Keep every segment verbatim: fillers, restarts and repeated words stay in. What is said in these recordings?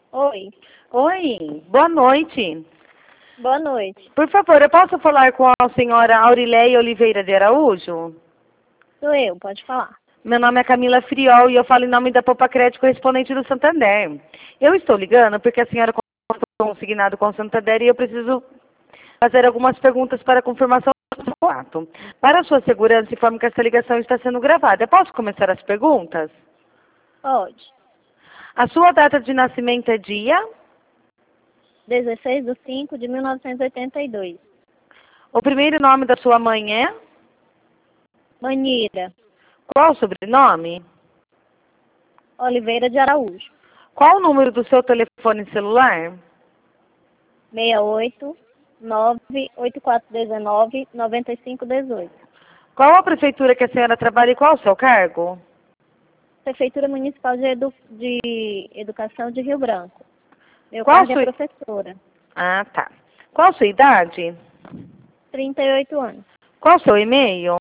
Oi, Oi, boa noite. boa noite. Por favor, eu posso falar com a senhora Aurileia Oliveira de Araújo? Sou eu, pode falar. Meu nome é Camila Friol e eu falo em nome da Poupa Crédito correspondente do Santander. Eu estou ligando porque a senhora contratou um consignado com o Santander e eu preciso fazer algumas perguntas para confirmação do fato. Para a sua segurança, informe que essa ligação está sendo gravada. Eu posso começar as perguntas? Pode. A sua data de nascimento é dia? dezesseis de cinco de mil novecentos e oitenta e dois. O primeiro nome da sua mãe é? Manira, Qual o sobrenome? Oliveira de Araújo. Qual o número do seu telefone celular? seis oito nove oito quatro um nove nove cinco um oito. Qual a prefeitura que a senhora trabalha e qual o seu cargo? Prefeitura Municipal de, Edu... de Educação de Rio Branco. Meu Qual cargo é sua... professora. Ah, tá. Qual a sua idade? trinta e oito anos. Qual o seu e-mail?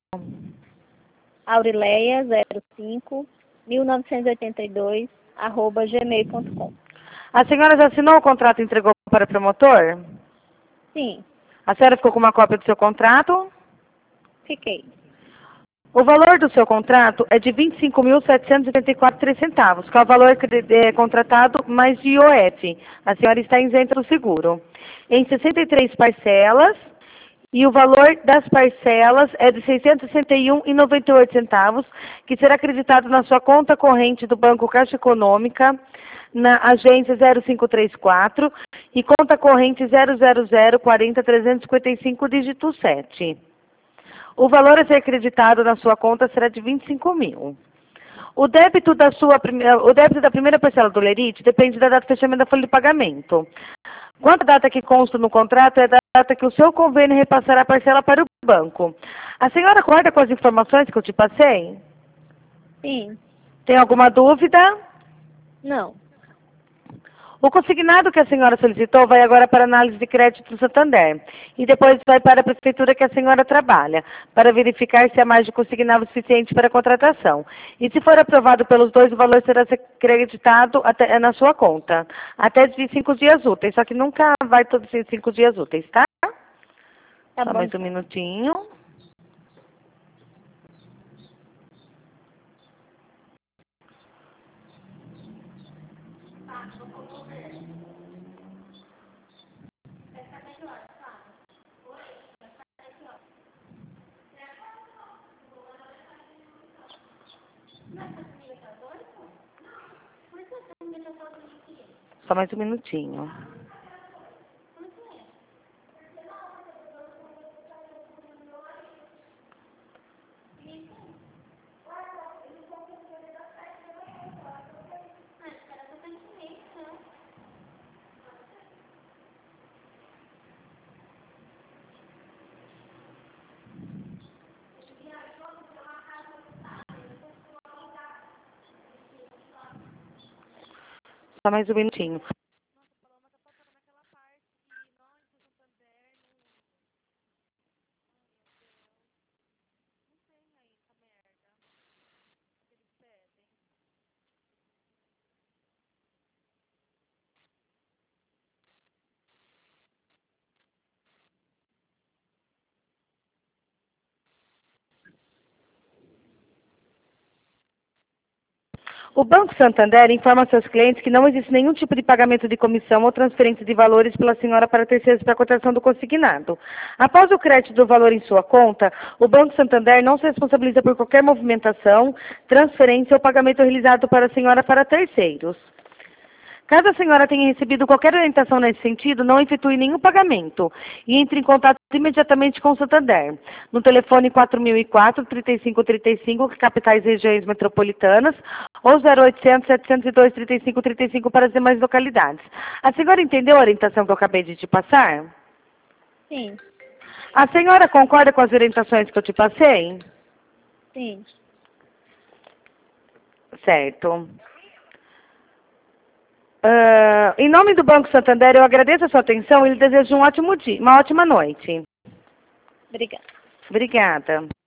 Aurileia zero cinco mil novecentos e oitenta e dois arroba gmail ponto com. A senhora já assinou o contrato e entregou para o promotor? Sim, A senhora ficou com uma cópia do seu contrato? fiquei. O valor do seu contrato é de vinte e cinco mil setecentos e oitenta e quatro reais e três centavos, que é o valor é, contratado mais de I O F. A senhora está isenta do seguro. Em sessenta e três parcelas, e o valor das parcelas é de seiscentos e sessenta e um reais e noventa e oito centavos, que será acreditado na sua conta corrente do Banco Caixa Econômica, na agência zero cinco três quatro e conta corrente zero zero zero quatro zero três cinco cinco, dígito sete. O valor a ser acreditado na sua conta será de vinte e cinco mil. O débito da sua primeira, o débito da primeira parcela do Lerite depende da data de fechamento da folha de pagamento. Quanto à data que consta no contrato é a data que o seu convênio repassará a parcela para o banco. A senhora concorda com as informações que eu te passei? Sim, Tem alguma dúvida? não. O consignado que a senhora solicitou vai agora para análise de crédito do Santander e depois vai para a prefeitura que a senhora trabalha, para verificar se há mais de consignado suficiente para a contratação. E se for aprovado pelos dois, o valor será acreditado até, na sua conta, até de cinco dias úteis, só que nunca vai todos os cinco dias úteis, tá? Tá Só bom. mais um minutinho. Só mais um minutinho. Só mais um minutinho. O Banco Santander informa aos seus clientes que não existe nenhum tipo de pagamento de comissão ou transferência de valores pela senhora para terceiros para a cotação do consignado. Após o crédito do valor em sua conta, o Banco Santander não se responsabiliza por qualquer movimentação, transferência ou pagamento realizado para a senhora para terceiros. Caso a senhora tenha recebido qualquer orientação nesse sentido, não efetue nenhum pagamento e entre em contato imediatamente com o Santander, no telefone quatro mil e quatro, trinta e cinco trinta e cinco, capitais e regiões metropolitanas, ou zero oitocentos, setecentos e dois, trinta e cinco trinta e cinco para as demais localidades. A senhora entendeu a orientação que eu acabei de te passar? Sim, A senhora concorda com as orientações que eu te passei? sim. Certo. Uh, em nome do Banco Santander, eu agradeço a sua atenção e lhe desejo um ótimo dia, uma ótima noite. Obrigada. Obrigada.